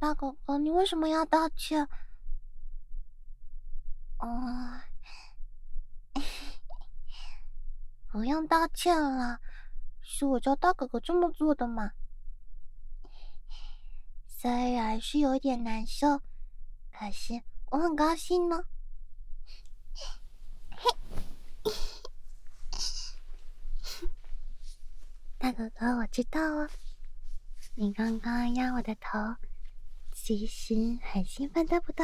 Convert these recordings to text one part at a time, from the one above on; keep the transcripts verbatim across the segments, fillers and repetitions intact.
大狗狗，你为什么要道歉？哦，不用道歉了，是我叫大狗狗这么做的嘛。虽然是有点难受，可是我很高兴呢。大狗狗，我知道哦，你刚刚压我的头，其实很兴奋，对不对？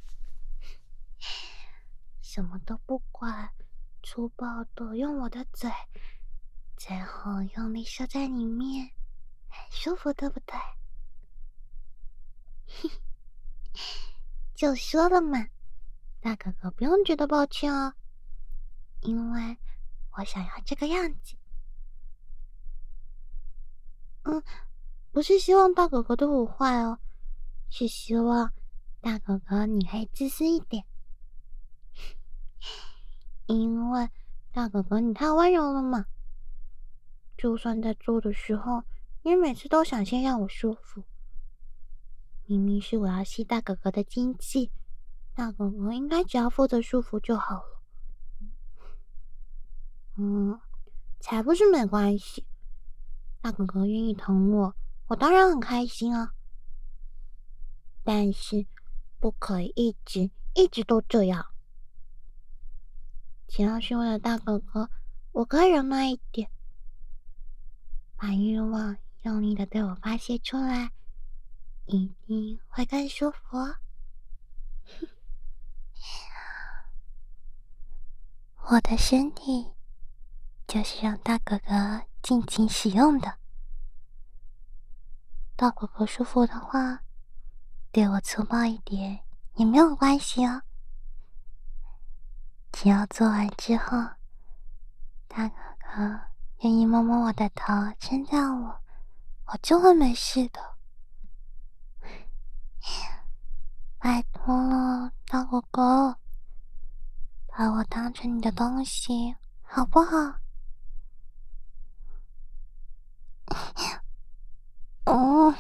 什么都不管，粗暴的用我的嘴，最后用力射在里面，很舒服，对不对？就说了嘛，大狗狗不用觉得抱歉哦，因为我想要这个样子。嗯，不是希望大狗狗对我坏哦，是希望大狗狗你可以自私一点。因为大狗狗你太温柔了嘛，就算在做的时候，你每次都想先让我舒服。明明是我要吸大狗狗的精气，大狗狗应该只要负责舒服就好了。嗯，才不是没关系，大狗狗愿意疼我，我当然很开心啊。但是不可以一直一直都这样。只要是为了大狗狗，我可以忍耐一点，把欲望用力的对我发泄出来，一定会更舒服哦。我的身体就是让大狗狗尽情使用的，大狗狗舒服的话，对我粗暴一点也没有关系哦。只要做完之后，大狗狗愿意摸摸我的头，称赞我，我就会没事的。拜托了，大狗狗，把我当成你的东西，好不好？嗯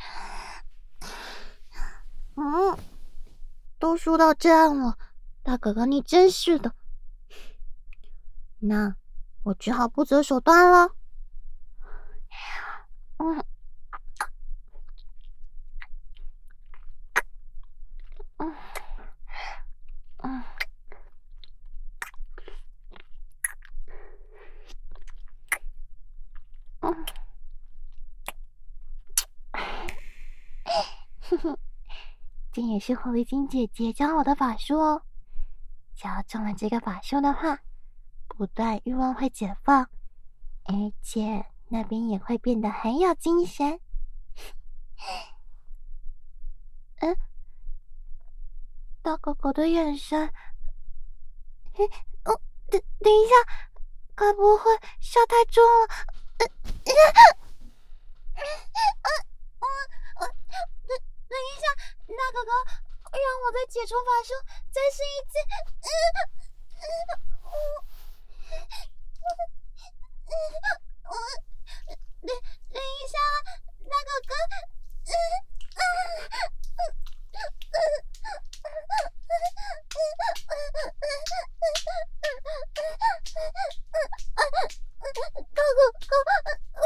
嗯，都说到这样了，大狗狗你真是的。那我只好不择手段了。嗯嗯嗯嗯，哼哼，这也是狐狸精姐姐教我的法术哦。只要中了这个法术的话，不但欲望会解放，而且那边也会变得很有精神。嗯，大狗狗的眼神，嘿，哦，等等一下，该不会下太重了？呃，呃，呃，呃，等等一下，大狗狗，让我再解除法术，再试一次。嗯嗯，我，我，我，等等一下，大狗狗，嗯嗯嗯嗯。大狗狗，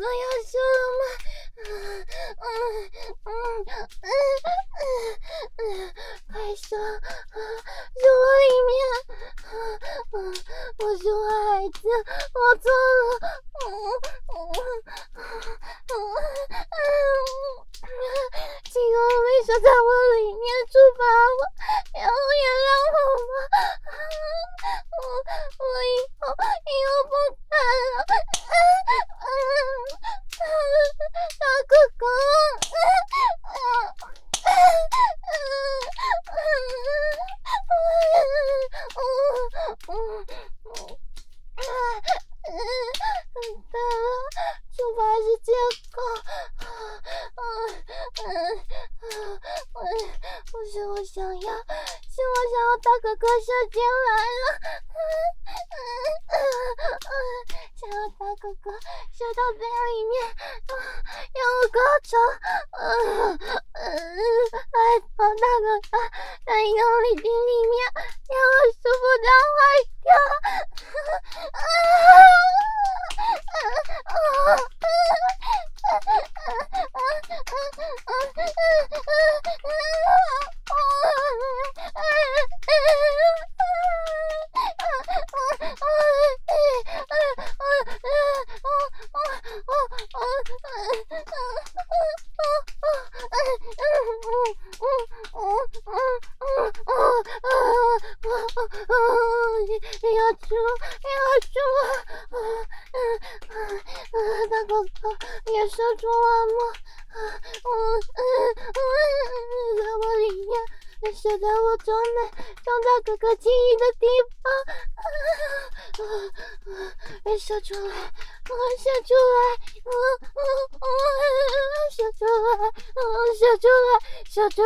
要射了吗？嗯嗯嗯嗯嗯，快射！射我里面！嗯，我是坏孩子，我错了。嗯嗯嗯嗯，请用力射在我里面，处罚我，然后原谅我吧。我我以后以后不敢了。大哥哥，对了，处罚是结果。我不是我想要，是我想要大哥哥射进来了。想要大哥哥射到嘴里面，让我高潮。来，好大哥哥，再用力顶里面，让我舒服到坏掉。要出，要出！大哥哥，也射出来吗？我在我里面，射在我中内，让大哥哥轻易的地方。射出来，射出来，射出来，射出来，射出